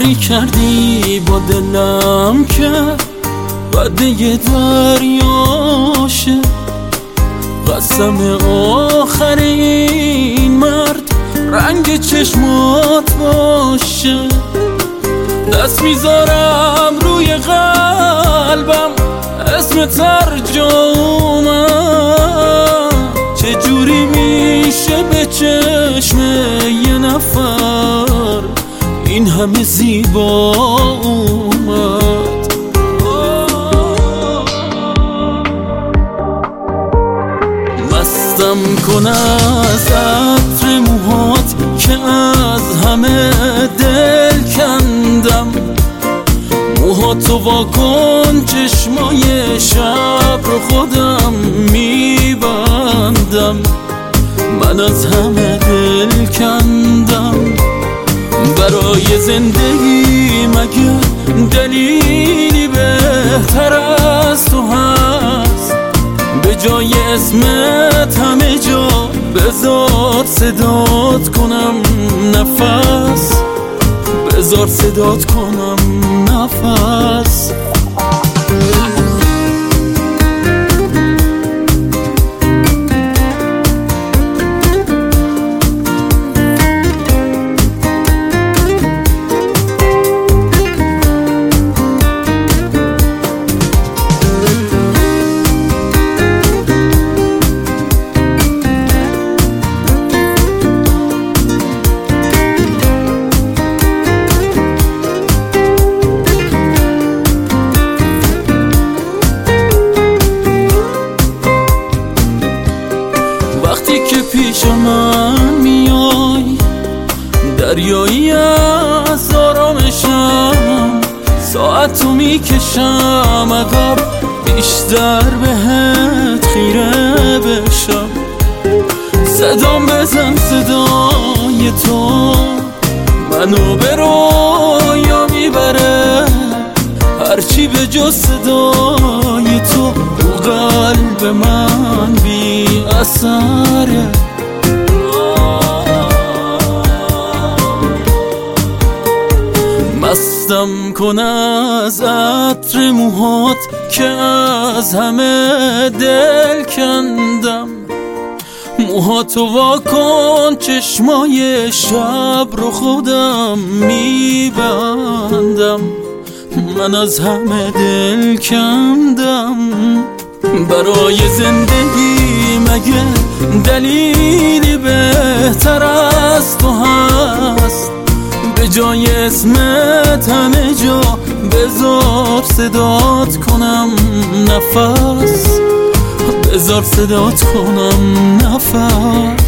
عهدی کردی با دلم که وعده دریاشه، قسم آخر این مرد رنگ چشمات باشه. دست میذارم روی قلبم اسم ترجمم، چجوری میشه به چشم یه نفر این همه زیبا اومد. مستم کن از عطر موهات که از همه دل کندم، موهاتو واکن چشمای شب رو خودم میبندم. من از همه دل کندم، برای زندگی مگه دلیلی بهتر از تو هست؟ به جای اسمت همه جا بذار صدات کنم نفس، بذار صدات کنم نفس. وقتی که پیش من میای دریایی از آرامشم، ساعتو میکشم عقب بیشتر بهت خیره بشم. صدام بزن صدای تو منو به رویا میبره، هرچی به جز صدای تو قلب من بی اثره. مستم کن از عطر موهات که از همه دل کندم، موهاتو واکن چشمای شب رو خودم میبندم. من از همه دل کندم، برای زندگی مگه دلیلی بهتر از تو هست؟ به جای اسمت همه جا بذار صدات کنم نفس، بذار صدات کنم نفس.